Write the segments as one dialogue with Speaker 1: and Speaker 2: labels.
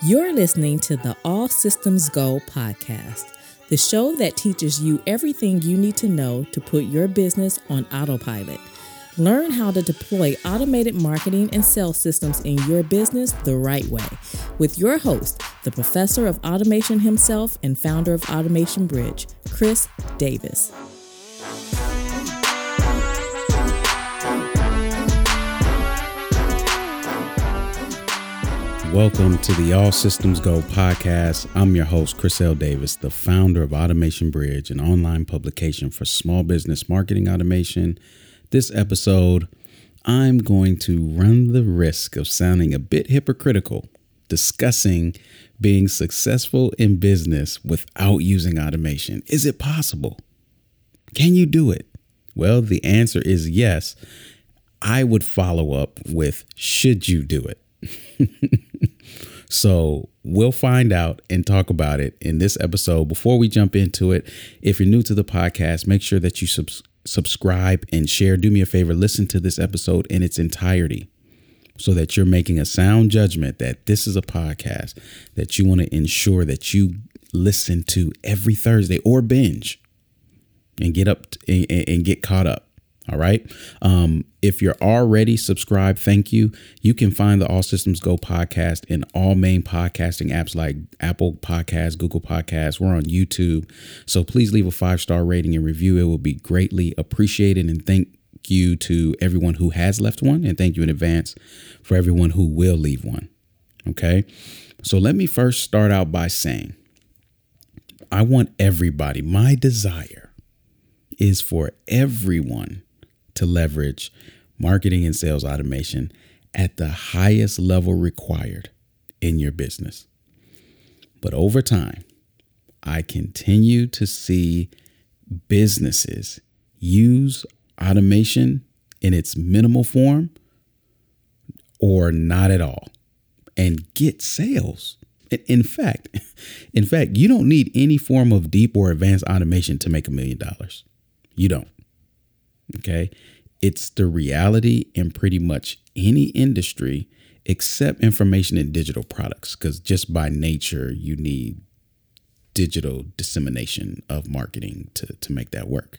Speaker 1: You're listening to the All Systems Go podcast, the show that teaches you everything you need to know to put your business on autopilot. Learn how to deploy automated marketing and sales systems in your business the right way with your host, the professor of automation himself and founder of Automation Bridge, Chris Davis.
Speaker 2: Welcome to the All Systems Go podcast. I'm your host, Chris L. Davis, the founder of Automation Bridge, an online publication for small business marketing automation. This episode, I'm going to run the risk of sounding a bit hypocritical, discussing being successful in business without using automation. Is it possible? Can you do it? Well, the answer is yes. I would follow up with, should you do it? So we'll find out and talk about it in this episode. Before we jump into it, if you're new to the podcast, make sure that you subscribe and share. Do me a favor, listen to this episode in its entirety so that you're making a sound judgment that this is a podcast that you want to ensure that you listen to every Thursday or binge and get up and get caught up. All right. If you're already subscribed, thank you. You can find the All Systems Go podcast in all main podcasting apps like Apple Podcasts, Google Podcasts. We're on YouTube. So please leave a 5-star rating and review. It will be greatly appreciated. And thank you to everyone who has left one. And thank you in advance for everyone who will leave one. OK, so let me first start out by saying I want everybody. My desire is for everyone to leverage marketing and sales automation at the highest level required in your business. But over time, I continue to see businesses use automation in its minimal form or not at all and get sales. In fact, you don't need any form of deep or advanced automation to make $1 million. You don't. OK, it's the reality in pretty much any industry except information and digital products, because just by nature, you need digital dissemination of marketing to make that work.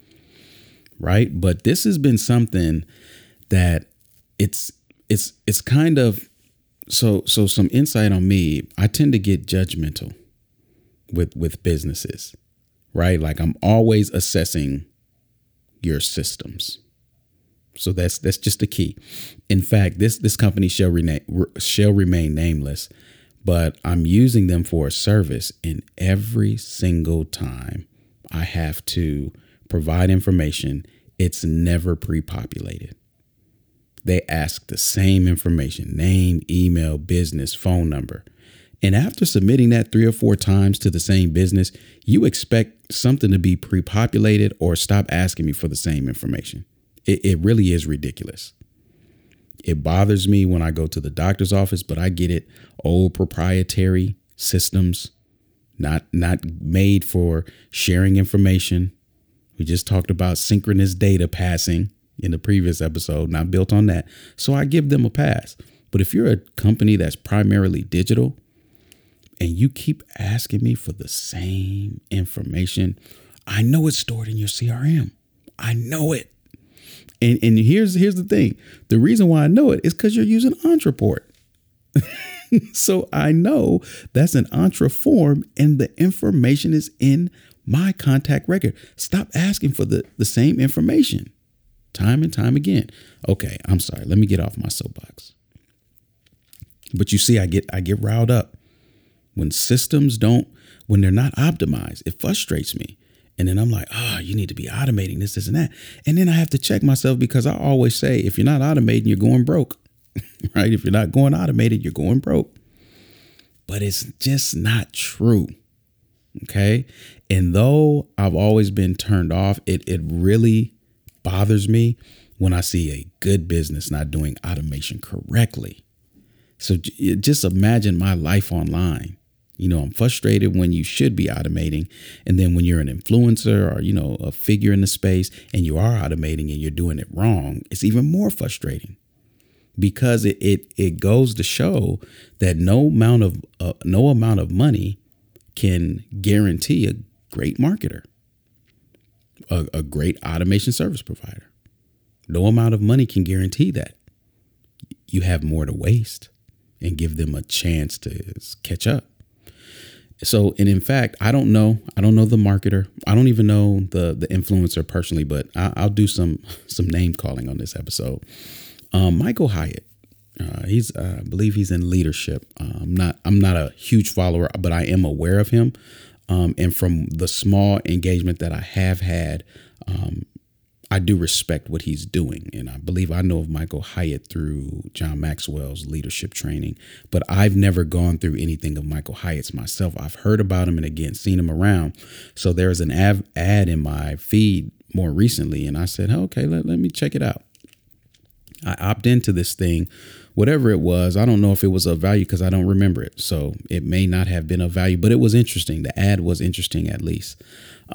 Speaker 2: Right. But this has been something that it's kind of so some insight on me. I tend to get judgmental with businesses. Right. Like I'm always assessing your systems. So that's just the key. In fact, this company shall remain nameless, but I'm using them for a service, and every single time I have to provide information, it's never pre-populated. They ask the same information: name, email, business, phone number. And after submitting that 3 or 4 times to the same business, you expect something to be pre-populated or stop asking me for the same information. It really is ridiculous. It bothers me when I go to the doctor's office, but I get it. Old proprietary systems, not made for sharing information. We just talked about synchronous data passing in the previous episode, not built on that. So I give them a pass. But if you're a company that's primarily digital, and you keep asking me for the same information, I know it's stored in your CRM. I know it. And here's the thing. The reason why I know it is because you're using Ontraport. So I know that's an Entra form and the information is in my contact record. Stop asking for the same information time and time again. Okay, I'm sorry. Let me get off my soapbox. But you see, I get riled up. When systems when they're not optimized, it frustrates me. And then I'm like, you need to be automating this and that. And then I have to check myself, because I always say, if you're not automating, you're going broke, right? If you're not going automated, you're going broke. But it's just not true. OK, and though I've always been turned off, it really bothers me when I see a good business not doing automation correctly. So just imagine my life online. You know, I'm frustrated when you should be automating. And then when you're an influencer or, a figure in the space and you are automating and you're doing it wrong, it's even more frustrating. because it goes to show that no amount of money can guarantee a great marketer, a great automation service provider. No amount of money can guarantee that. You have more to waste and give them a chance to catch up. So, and in fact, I don't know the marketer. I don't even know the influencer personally, but I'll do some name calling on this episode. Michael Hyatt. I believe he's in leadership. I'm not a huge follower, but I am aware of him. And from the small engagement that I have had, I do respect what he's doing. And I believe I know of Michael Hyatt through John Maxwell's leadership training, but I've never gone through anything of Michael Hyatt's myself. I've heard about him and again, seen him around. So there's an ad in my feed more recently. And I said, okay, let me check it out. I opt into this thing, whatever it was. I don't know if it was of value because I don't remember it. So it may not have been of value, but it was interesting. The ad was interesting at least.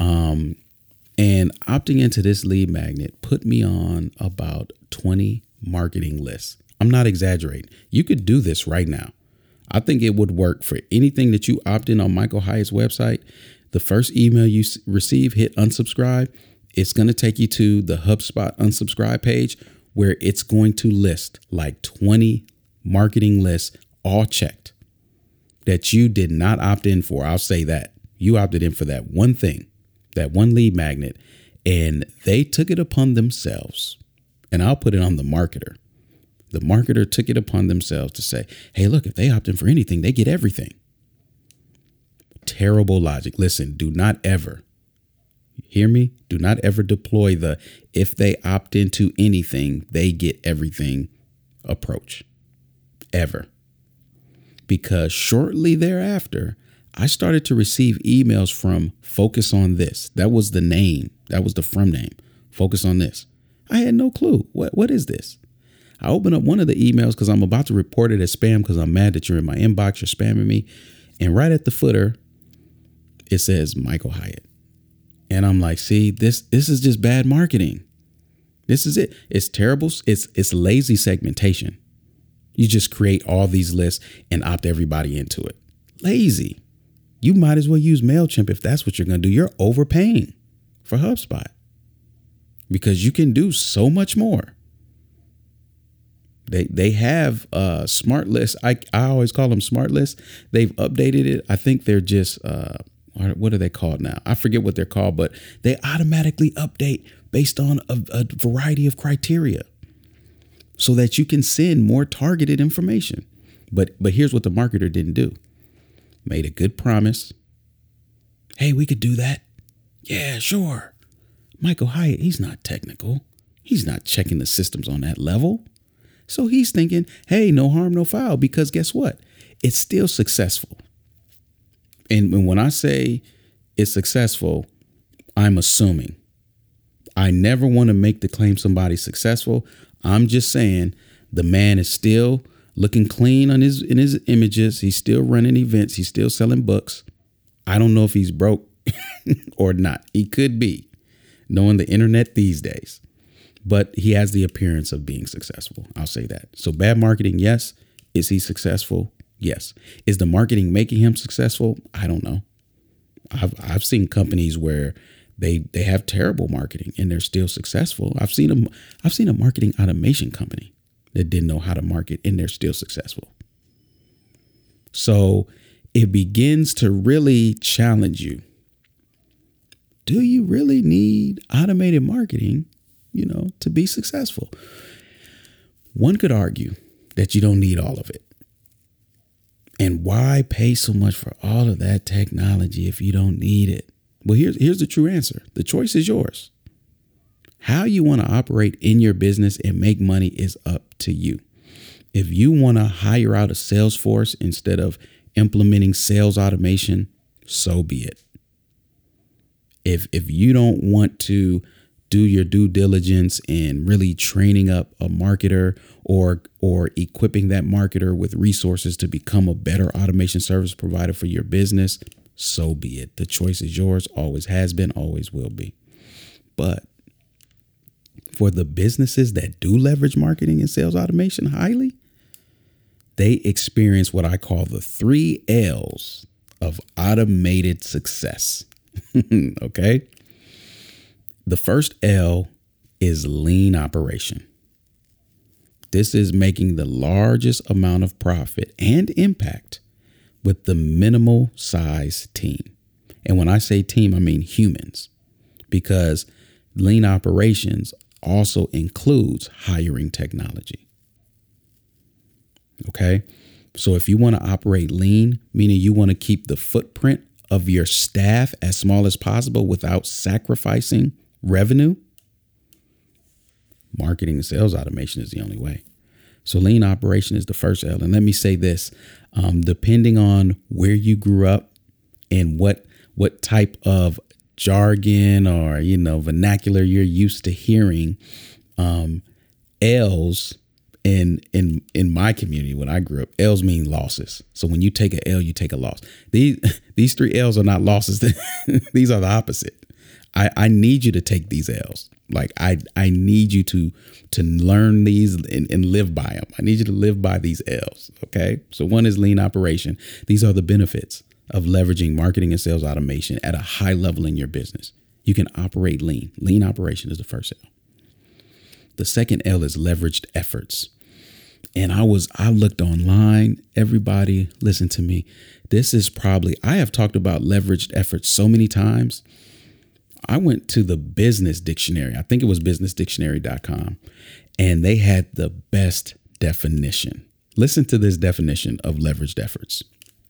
Speaker 2: And opting into this lead magnet put me on about 20 marketing lists. I'm not exaggerating. You could do this right now. I think it would work for anything that you opt in on Michael Hyatt's website. The first email you receive, hit unsubscribe. It's going to take you to the HubSpot unsubscribe page where it's going to list like 20 marketing lists, all checked, that you did not opt in for. I'll say that. You opted in for that one thing, that one lead magnet, and they took it upon themselves. And I'll put it on the marketer. The marketer took it upon themselves to say, hey, look, if they opt in for anything, they get everything. Terrible logic. Listen, do not ever, hear me? Do not ever deploy the if they opt into anything, they get everything approach. Ever. Because shortly thereafter, I started to receive emails from Focus on This. That was the name. That was the from name. Focus on This. I had no clue. What is this? I opened up one of the emails because I'm about to report it as spam because I'm mad that you're in my inbox. You're spamming me. And right at the footer, it says Michael Hyatt. And I'm like, see, this is just bad marketing. This is it. It's terrible. It's lazy segmentation. You just create all these lists and opt everybody into it. Lazy. You might as well use MailChimp if that's what you're going to do. You're overpaying for HubSpot because you can do so much more. They have smart lists. I always call them smart lists. They've updated it. I think they're just what are they called now? I forget what they're called, but they automatically update based on a variety of criteria so that you can send more targeted information. But here's what the marketer didn't do. Made a good promise. Hey, we could do that. Yeah, sure. Michael Hyatt, he's not technical. He's not checking the systems on that level. So he's thinking, hey, no harm, no foul, because guess what? It's still successful. And when I say it's successful, I'm assuming. I never want to make the claim somebody's successful. I'm just saying the man is still looking clean in his images. He's still running events. He's still selling books. I don't know if he's broke or not. He could be, knowing the internet these days. But he has the appearance of being successful. I'll say that. So bad marketing, yes. Is he successful? Yes. Is the marketing making him successful? I don't know. I've seen companies where they have terrible marketing and they're still successful. I've seen a marketing automation company that didn't know how to market and they're still successful. So it begins to really challenge you. Do you really need automated marketing, to be successful? One could argue that you don't need all of it. And why pay so much for all of that technology if you don't need it? Well, here's the true answer. The choice is yours. How you want to operate in your business and make money is up to you. If you want to hire out a sales force instead of implementing sales automation, so be it. If you don't want to do your due diligence in really training up a marketer or equipping that marketer with resources to become a better automation service provider for your business, so be it. The choice is yours, always has been, always will be. But for the businesses that do leverage marketing and sales automation highly, they experience what I call the 3 L's of automated success. Okay. The first L is lean operation. This is making the largest amount of profit and impact with the minimal size team. And when I say team, I mean humans, because lean operations also includes hiring technology. Okay. So if you want to operate lean, meaning you want to keep the footprint of your staff as small as possible without sacrificing revenue, marketing and sales automation is the only way. So lean operation is the first L. And let me say this, depending on where you grew up and what type of jargon or, vernacular you're used to hearing, L's in my community, when I grew up, L's mean losses. So when you take a L, you take a loss. These 3 L's are not losses. These are the opposite. I need you to take these L's. Like I need you to learn these and live by them. I need you to live by these L's. Okay. So one is lean operation. These are the benefits of leveraging marketing and sales automation at a high level in your business. You can operate lean. Lean operation is the first L. The second L is leveraged efforts. And I looked online. Everybody listen to me. I have talked about leveraged efforts so many times. I went to the business dictionary. I think it was businessdictionary.com, and they had the best definition. Listen to this definition of leveraged efforts.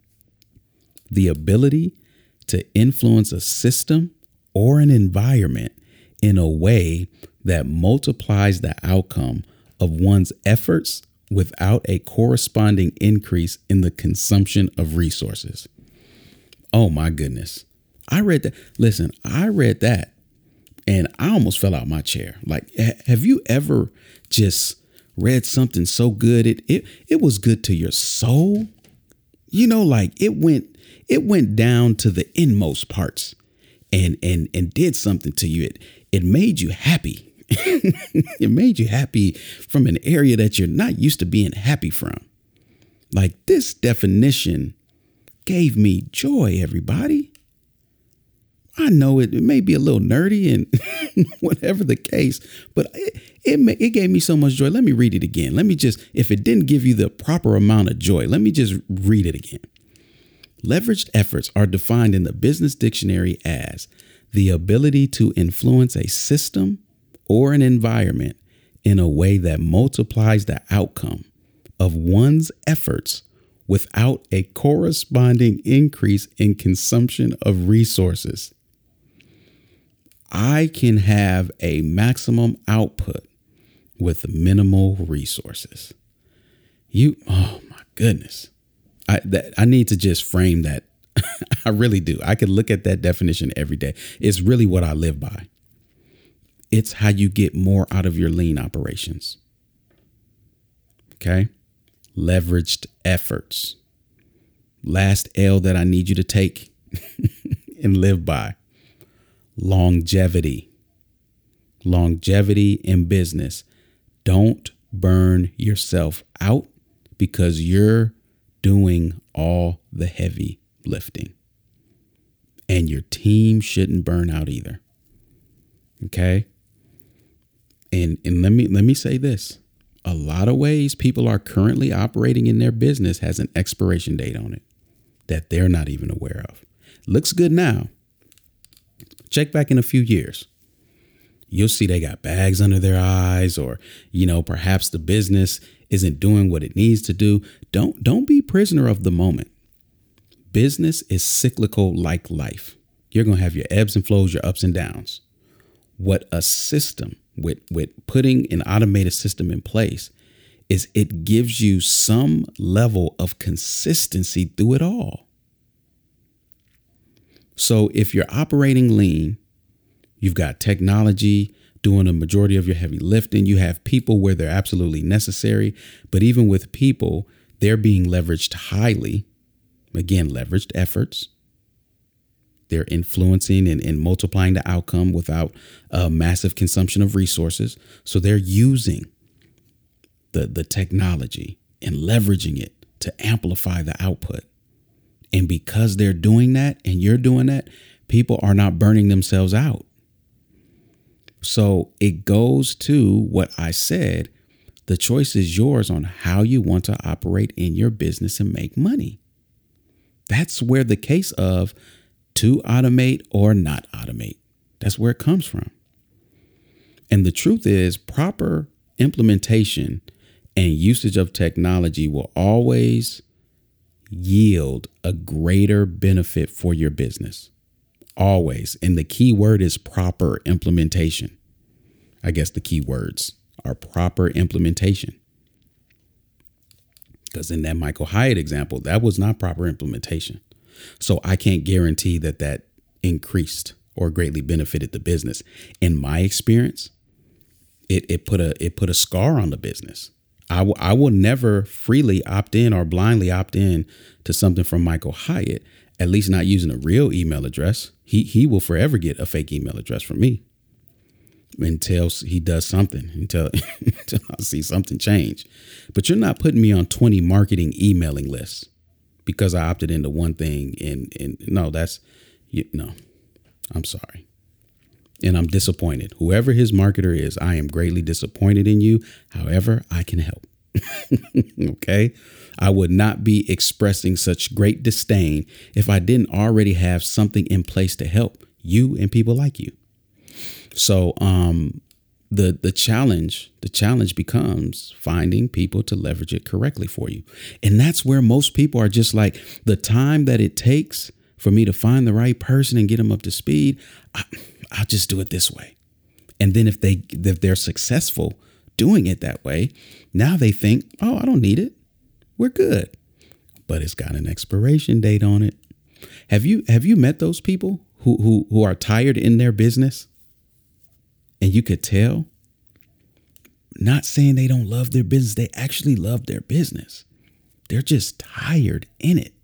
Speaker 2: The ability to influence a system or an environment in a way that multiplies the outcome of one's efforts without a corresponding increase in the consumption of resources. Oh my goodness. I read that. Listen, I read that and I almost fell out my chair. Like, have you ever just read something so good? It was good to your soul. Like it went down to the inmost parts and did something to you. It made you happy. It made you happy from an area that you're not used to being happy from. Like, this definition gave me joy, everybody. I know it may be a little nerdy and whatever the case, but it gave me so much joy. Let me read it again. If it didn't give you the proper amount of joy, let me just read it again. Leveraged efforts are defined in the Business Dictionary as the ability to influence a system or an environment in a way that multiplies the outcome of one's efforts without a corresponding increase in consumption of resources. I can have a maximum output with minimal resources. Oh my goodness. I need to just frame that. I really do. I could look at that definition every day. It's really what I live by. It's how you get more out of your lean operations. Okay. Leveraged efforts. Last L that I need you to take and live by. Longevity. Longevity in business. Don't burn yourself out because you're doing all the heavy lifting. And your team shouldn't burn out either. Okay. And let me say this. A lot of ways people are currently operating in their business has an expiration date on it that they're not even aware of. Looks good now. Check back in a few years. You'll see they got bags under their eyes, or, perhaps the business isn't doing what it needs to do. Don't be prisoner of the moment. Business is cyclical like life. You're going to have your ebbs and flows, your ups and downs. What a system with putting an automated system in place is it gives you some level of consistency through it all. So if you're operating lean, you've got technology doing a majority of your heavy lifting. You have people where they're absolutely necessary. But even with people, they're being leveraged highly. Again, leveraged efforts. They're influencing and multiplying the outcome without a massive consumption of resources. So they're using the technology and leveraging it to amplify the output. And because they're doing that and you're doing that, people are not burning themselves out. So it goes to what I said. The choice is yours on how you want to operate in your business and make money. That's where the case of to automate or not automate, that's where it comes from. And the truth is, proper implementation and usage of technology will always yield a greater benefit for your business. Always. And the key word is proper implementation. I guess the key words are proper implementation. Because in that Michael Hyatt example, that was not proper implementation. So I can't guarantee that increased or greatly benefited the business. In my experience, it put a scar on the business. I will never freely opt in or blindly opt in to something from Michael Hyatt, at least not using a real email address. He will forever get a fake email address from me until he does something, until I see something change. But you're not putting me on 20 marketing emailing lists because I opted into one thing. And no, I'm sorry. And I'm disappointed. Whoever his marketer is, I am greatly disappointed in you. However, I can help. Okay. I would not be expressing such great disdain if I didn't already have something in place to help you and people like you. So the challenge becomes finding people to leverage it correctly for you. And that's where most people are just like, the time that it takes for me to find the right person and get them up to speed, I'll just do it this way. And then if they're successful doing it that way, now they think, oh, I don't need it. We're good. But it's got an expiration date on it. Have you met those people who are tired in their business? And you could tell, not saying they don't love their business. They actually love their business. They're just tired in it.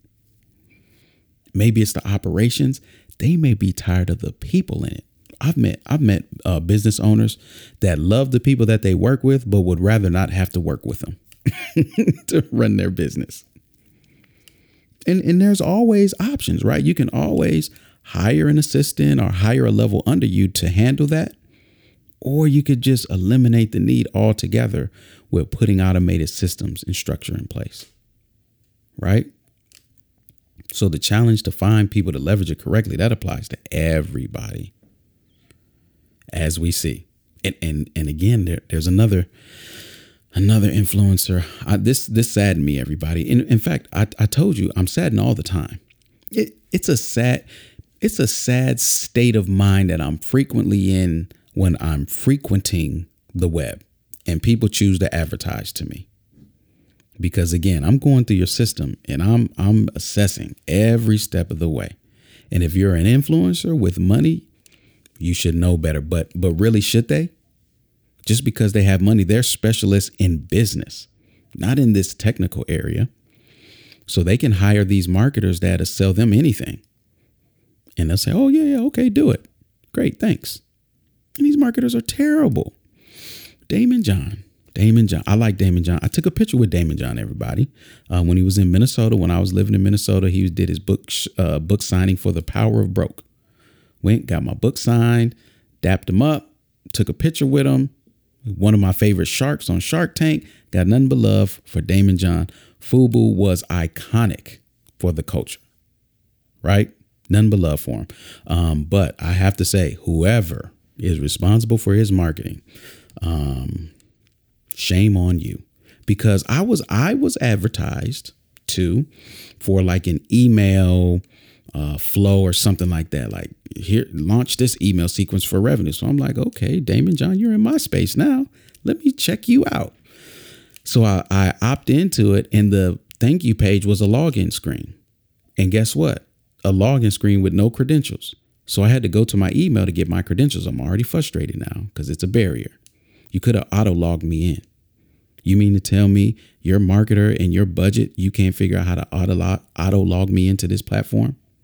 Speaker 2: Maybe it's the operations. They may be tired of the people in it. I've met business owners that love the people that they work with, but would rather not have to work with them to run their business. And there's always options, right? You can always hire an assistant or hire a level under you to handle that. Or you could just eliminate the need altogether with putting automated systems and structure in place, right? So the challenge to find people to leverage it correctly, that applies to everybody, as we see. And again, there's another influencer. This saddened me, everybody. In fact, I told you I'm saddened all the time. It's a sad state of mind that I'm frequently in when I'm frequenting the web and people choose to advertise to me. Because again, I'm going through your system and I'm assessing every step of the way. And if you're an influencer with money, you should know better. But really, should they? Just because they have money, they're specialists in business, not in this technical area. So they can hire these marketers that'll sell them anything. And they'll say, oh, yeah, okay, do it. Great, thanks. And these marketers are terrible. Daymond John. I like Daymond John. I took a picture with Daymond John, everybody. When he was in Minnesota, when I was living in Minnesota, he did his book signing for The Power of Broke. Went, got my book signed, dapped him up, took a picture with him. One of my favorite sharks on Shark Tank. Got nothing but love for Daymond John. FUBU was iconic for the culture, right? Nothing but love for him. But I have to say, whoever is responsible for his marketing, shame on you, because I was advertised for like an email flow or something like that. Like, here, launch this email sequence for revenue. So I'm like, okay, Daymond John, you're in my space now. Let me check you out. So I opt into it, and the thank you page was a login screen. And guess what? A login screen with no credentials. So I had to go to my email to get my credentials. I'm already frustrated now because it's a barrier. You could have auto logged me in. You mean to tell me your marketer and your budget, you can't figure out how to auto log me into this platform?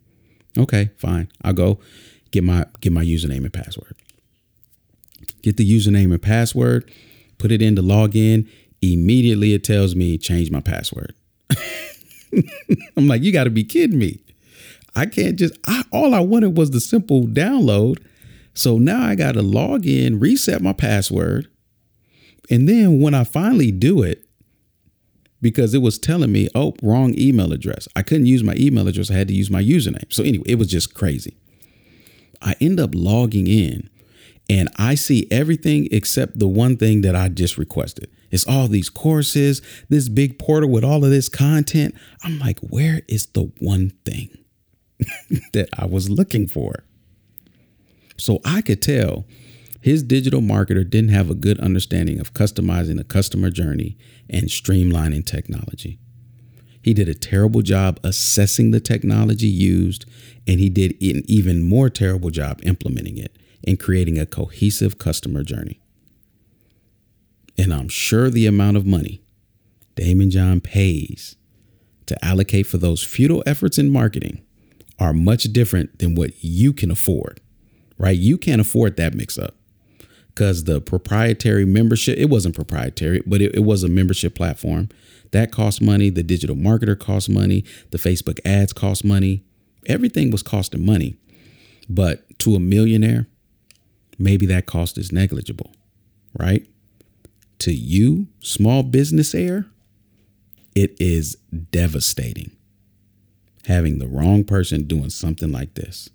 Speaker 2: Okay, fine. I'll go get my username and password. Get the username and password, put it in to log in. Immediately it tells me change my password. I'm like, you got to be kidding me. I can't all I wanted was the simple download. So now I got to log in, reset my password. And then when I finally do it, because it was telling me, oh, wrong email address. I couldn't use my email address. I had to use my username. So anyway, it was just crazy. I end up logging in and I see everything except the one thing that I just requested. It's all these courses, this big portal with all of this content. I'm like, where is the one thing that I was looking for? So I could tell his digital marketer didn't have a good understanding of customizing the customer journey and streamlining technology. He did a terrible job assessing the technology used, and he did an even more terrible job implementing it and creating a cohesive customer journey. And I'm sure the amount of money Daymond John pays to allocate for those futile efforts in marketing are much different than what you can afford, right? You can't afford that mix up because the proprietary membership, it wasn't proprietary, but it was a membership platform that cost money. The digital marketer cost money. The Facebook ads cost money. Everything was costing money. But to a millionaire, maybe that cost is negligible, right? To you, small business heir, it is devastating having the wrong person doing something like this.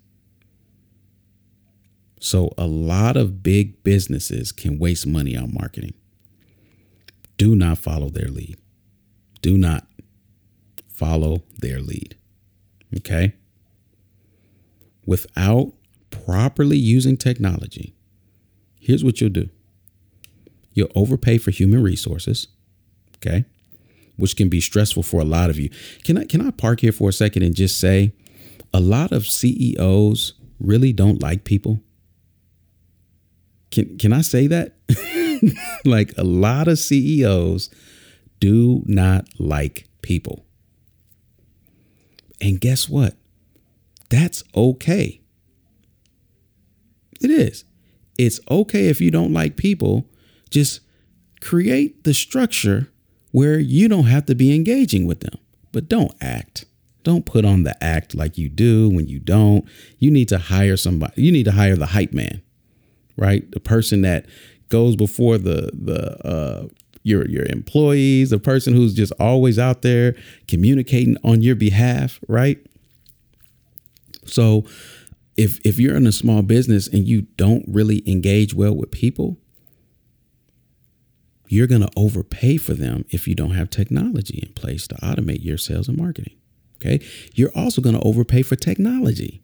Speaker 2: So a lot of big businesses can waste money on marketing. Do not follow their lead. Do not follow their lead. Okay? Without properly using technology, here's what you'll do. You'll overpay for human resources, okay, which can be stressful for a lot of you. Can I park here for a second and just say a lot of CEOs really don't like people? Can I say that? Like a lot of CEOs do not like people. And guess what? That's okay. It is. It's okay if you don't like people. Just create the structure where you don't have to be engaging with them, but don't act. Don't put on the act like you do when you don't. You need to hire somebody. You need to hire the hype man, right? The person that goes before your employees, the person who's just always out there communicating on your behalf, right? So if you're in a small business and you don't really engage well with people, you're going to overpay for them if you don't have technology in place to automate your sales and marketing. Okay. You're also going to overpay for technology.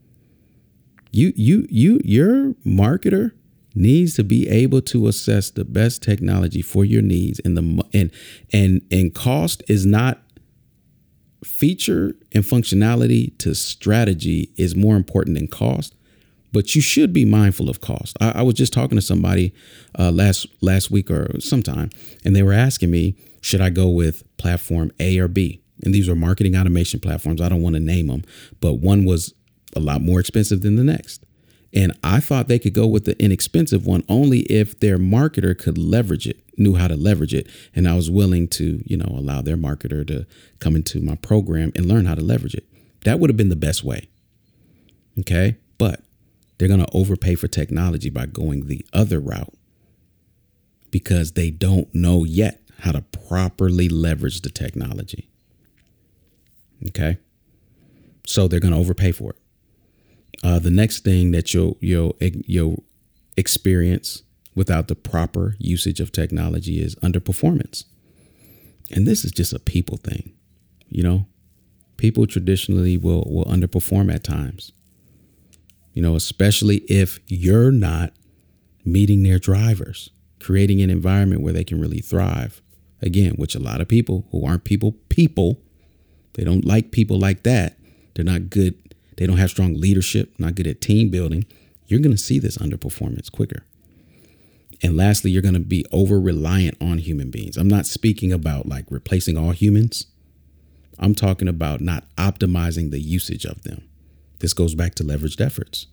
Speaker 2: Your marketer needs to be able to assess the best technology for your needs, and cost is not feature, and functionality to strategy is more important than cost. But you should be mindful of cost. I was just talking to somebody last week or sometime, and they were asking me, should I go with platform A or B? And these are marketing automation platforms. I don't want to name them, but one was a lot more expensive than the next. And I thought they could go with the inexpensive one only if their marketer could leverage it, knew how to leverage it. And I was willing to, allow their marketer to come into my program and learn how to leverage it. That would have been the best way. Okay. But they're going to overpay for technology by going the other route because they don't know yet how to properly leverage the technology. Okay. So they're going to overpay for it. The next thing that you'll experience without the proper usage of technology is underperformance. And this is just a people thing. People traditionally will underperform at times. Especially if you're not meeting their drivers, creating an environment where they can really thrive. Again, which a lot of people who aren't people, they don't like people like that. They're not good. They don't have strong leadership, not good at team building. You're going to see this underperformance quicker. And lastly, you're going to be over reliant on human beings. I'm not speaking about like replacing all humans. I'm talking about not optimizing the usage of them. This goes back to leveraged efforts.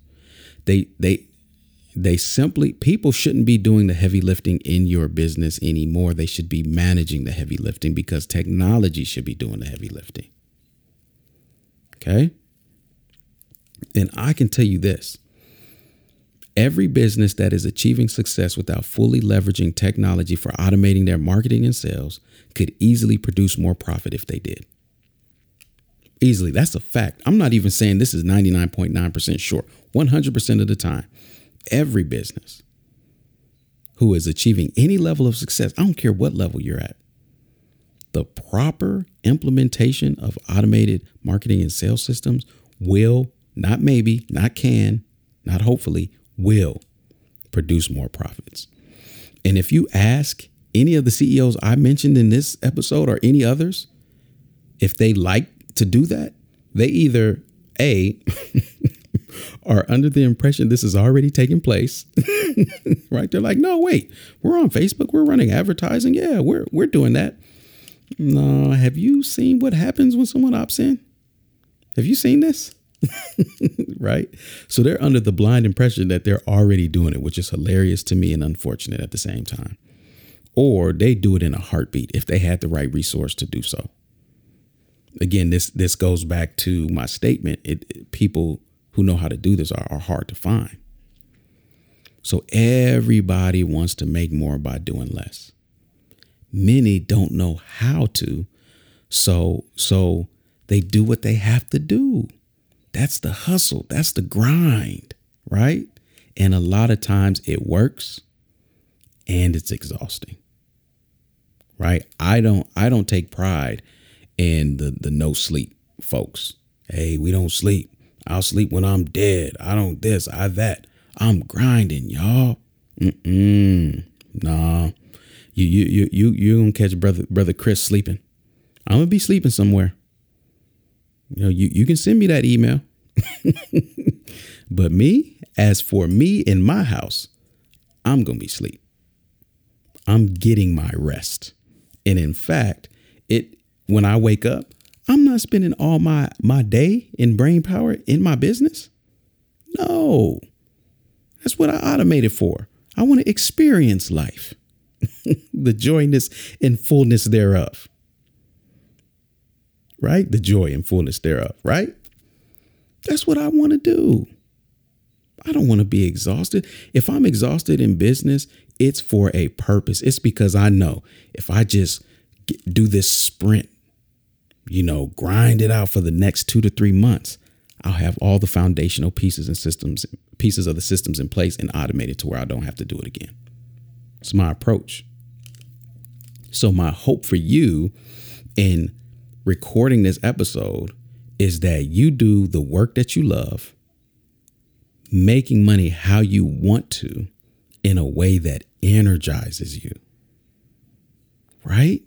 Speaker 2: They simply, people shouldn't be doing the heavy lifting in your business anymore. They should be managing the heavy lifting because technology should be doing the heavy lifting. Okay. And I can tell you this. Every business that is achieving success without fully leveraging technology for automating their marketing and sales could easily produce more profit if they did. Easily. That's a fact. I'm not even saying this is 99.9% sure. 100% of the time, every business who is achieving any level of success, I don't care what level you're at, the proper implementation of automated marketing and sales systems will, not maybe, not can, not hopefully, will produce more profits. And if you ask any of the CEOs I mentioned in this episode or any others, if they like to do that, they either A, are under the impression this is already taking place, right? They're like, no, wait, we're on Facebook. We're running advertising. Yeah, we're doing that. No, have you seen what happens when someone opts in? Have you seen this? Right? So they're under the blind impression that they're already doing it, which is hilarious to me and unfortunate at the same time. Or they do it in a heartbeat if they had the right resource to do so. Again, this goes back to my statement. People who know how to do this are hard to find. So everybody wants to make more by doing less. Many don't know how to. So they do what they have to do. That's the hustle. That's the grind, right? And a lot of times it works and it's exhausting, right? I don't take pride in the no sleep folks. Hey, we don't sleep. I'll sleep when I'm dead. I don't this, I that. I'm grinding, y'all. Nah. You gonna catch brother Chris sleeping. I'm gonna be sleeping somewhere. You know, you can send me that email. But as for me in my house, I'm gonna be asleep. I'm getting my rest. And in fact, when I wake up, I'm not spending all my day in brain power in my business. No, that's what I automated for. I want to experience life, the joyness and fullness thereof. Right? The joy and fullness thereof. Right? That's what I want to do. I don't want to be exhausted. If I'm exhausted in business, it's for a purpose. It's because I know if I just do this sprint, grind it out for the next 2 to 3 months, I'll have all the foundational pieces of the systems in place and automated to where I don't have to do it again. It's my approach. So my hope for you in recording this episode is that you do the work that you love, making money how you want to in a way that energizes you. Right?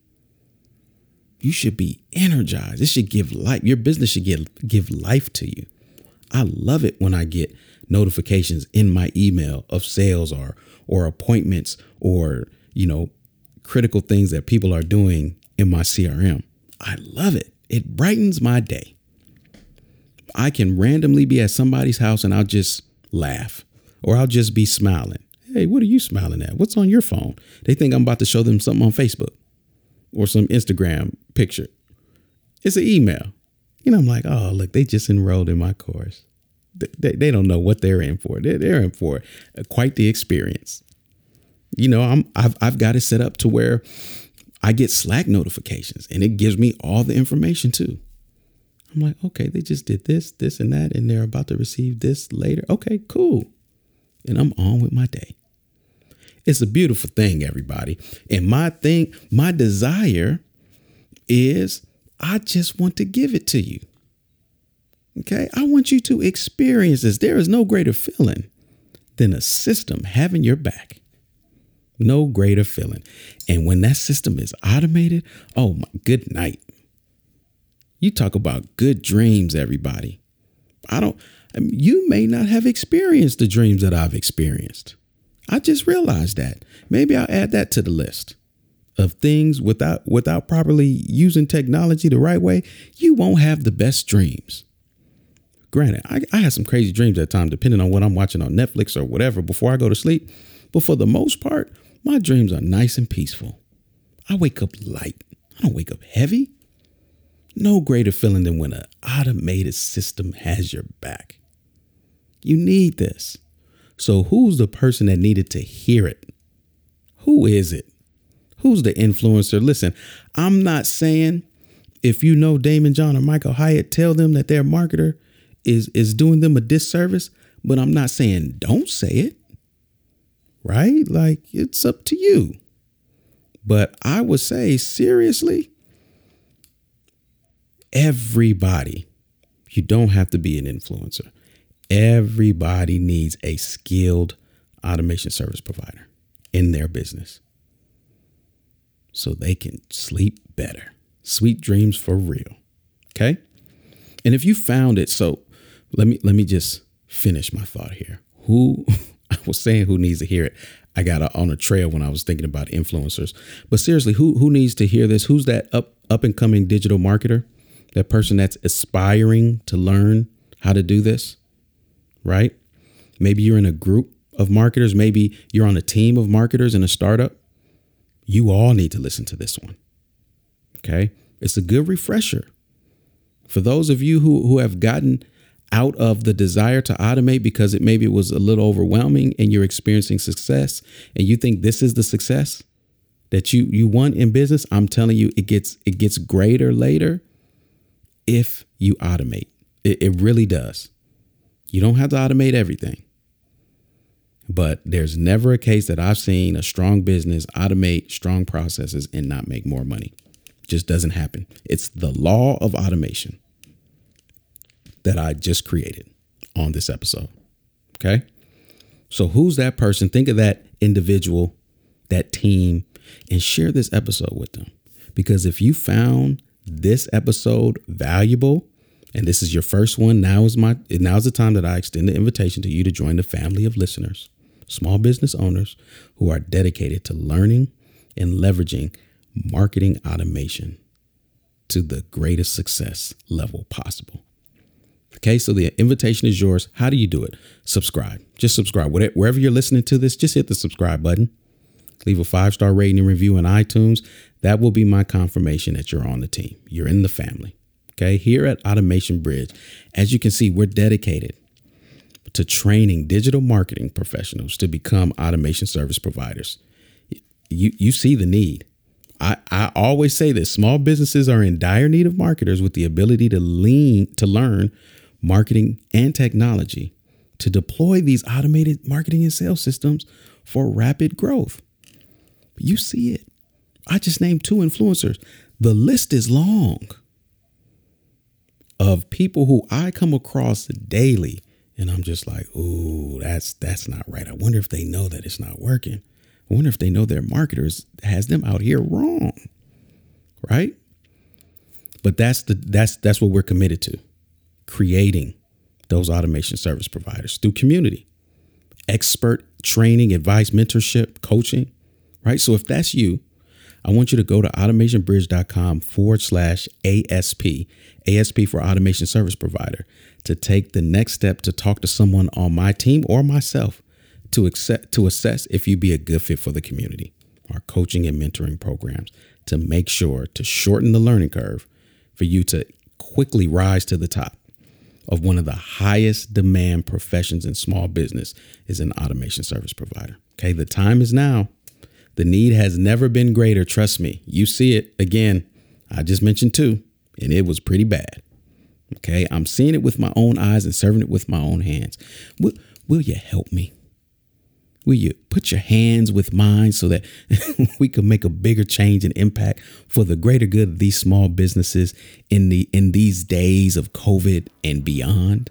Speaker 2: You should be energized. It should give life. Your business should give life to you. I love it when I get notifications in my email of sales or appointments or, critical things that people are doing in my CRM. I love it. It brightens my day. I can randomly be at somebody's house and I'll just laugh or I'll just be smiling. Hey, what are you smiling at? What's on your phone? They think I'm about to show them something on Facebook or some Instagram picture. It's an email. I'm like, oh, look, they just enrolled in my course. They don't know what they're in for. They're in for quite the experience. I've got it set up to where I get Slack notifications and it gives me all the information too. I'm like, okay, they just did this, and that, and they're about to receive this later. Okay, cool. And I'm on with my day. It's a beautiful thing, everybody. And my desire is I just want to give it to you. Okay, I want you to experience this. There is no greater feeling than a system having your back. No greater feeling. And when that system is automated, oh my, good night. You talk about good dreams, everybody. You may not have experienced the dreams that I've experienced. I just realized that. Maybe I'll add that to the list of things without properly using technology the right way. You won't have the best dreams. Granted, I have some crazy dreams at times, depending on what I'm watching on Netflix or whatever before I go to sleep. But for the most part, my dreams are nice and peaceful. I wake up light. I don't wake up heavy. No greater feeling than when an automated system has your back. You need this. So who's the person that needed to hear it? Who is it? Who's the influencer? Listen, I'm not saying if you know Damon John or Michael Hyatt, tell them that their marketer is doing them a disservice, but I'm not saying don't say it, right? Like, it's up to you. But I would say, seriously, everybody, you don't have to be an influencer. Everybody needs a skilled automation service provider in their business so they can sleep better. Sweet dreams for real. Okay. And if you found it, so let me just finish my thought here. I was saying who needs to hear it. I got on a trail when I was thinking about influencers, but seriously, who needs to hear this? Who's that up and coming digital marketer? That person that's aspiring to learn how to do this, right? Maybe you're in a group of marketers. Maybe you're on a team of marketers in a startup. You all need to listen to this one. Okay. It's a good refresher for those of you who have gotten out of the desire to automate because maybe it was a little overwhelming and you're experiencing success and you think this is the success that you want in business. I'm telling you, it gets greater later if you automate. It really does. You don't have to automate everything. But there's never a case that I've seen a strong business automate strong processes and not make more money. Just doesn't happen. It's the law of automation that I just created on this episode. Okay. So who's that person? Think of that individual, that team, and share this episode with them. Because if you found this episode valuable, and this is your first one, now's the time that I extend the invitation to you to join the family of listeners, small business owners who are dedicated to learning and leveraging marketing automation to the greatest success level possible. Okay, so the invitation is yours. How do you do it? Subscribe. Just subscribe. Wherever you're listening to this, just hit the subscribe button. Leave a 5-star rating and review on iTunes. That will be my confirmation that you're on the team. You're in the family. Okay, here at Automation Bridge, as you can see, we're dedicated to training digital marketing professionals to become automation service providers. You see the need. I always say this: small businesses are in dire need of marketers with the ability to learn marketing and technology to deploy these automated marketing and sales systems for rapid growth. You see it. I just named 2 influencers. The list is long of people who I come across daily, and I'm just like, ooh, that's not right. I wonder if they know that it's not working. I wonder if they know their marketers has them out here wrong, right? But that's what we're committed to, creating those automation service providers through community, expert training, advice, mentorship, coaching, right? So if that's you, I want you to go to automationbridge.com/ASP, ASP for automation service provider, to take the next step to talk to someone on my team or myself to assess if you'd be a good fit for the community, our coaching and mentoring programs, to make sure to shorten the learning curve for you to quickly rise to the top of one of the highest demand professions in small business is an automation service provider. Okay, the time is now. The need has never been greater. Trust me. You see it again. I just mentioned 2, and it was pretty bad. Okay, I'm seeing it with my own eyes and serving it with my own hands. Will you help me? Will you put your hands with mine so that we can make a bigger change and impact for the greater good of these small businesses in these days of COVID and beyond?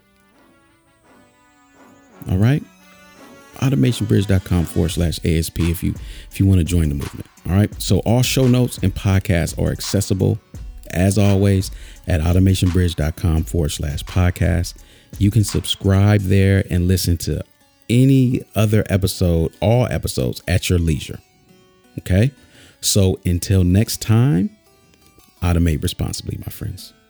Speaker 2: All right. automationbridge.com/ASP if you want to join the movement. All right. So all show notes and podcasts are accessible, as always, at automationbridge.com/podcast. You can subscribe there and listen to any other episode, all episodes at your leisure. Okay. So until next time, automate responsibly, my friends.